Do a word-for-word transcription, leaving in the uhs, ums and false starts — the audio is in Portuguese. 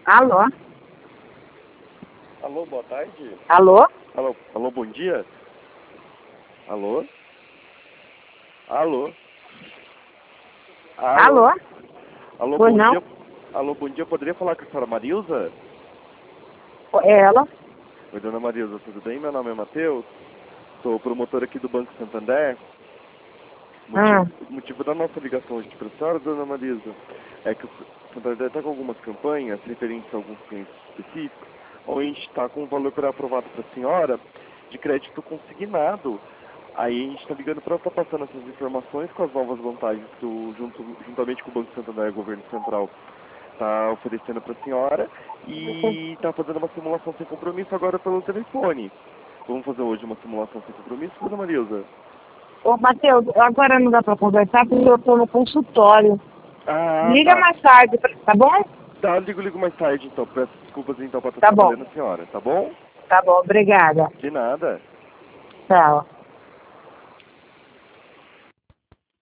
Alô? Alô, boa tarde. Alô? Alô, alô, bom dia. Alô? Alô? Alô? Alô, Pois bom não? dia. Alô, bom dia. Poderia falar com a senhora Marilza? É ela? Oi, dona Marilza, tudo bem? Meu nome é Matheus. Sou promotor aqui do Banco Santander. Ah. Motivo, o motivo da nossa ligação hoje para a senhora, dona Marilza, é que o Santander está com algumas campanhas referentes a alguns clientes específicos, onde a gente está com um valor pré-aprovado para a senhora de crédito consignado. Aí a gente está ligando para estar passando essas informações com as novas vantagens que o, junto, juntamente com o Banco Santander e o Governo Central está oferecendo para a senhora, e está fazendo uma simulação sem compromisso agora pelo telefone. Vamos fazer hoje uma simulação sem compromisso, dona Marilza? Ô, Matheus, agora não dá pra conversar porque eu tô no consultório. Ah, Liga tá. mais tarde, tá bom? Tá, ligo, ligo mais tarde então. Peço desculpas então para estar Tá bom. trabalhando a senhora, tá bom? Tá bom, obrigada. De nada. Tchau.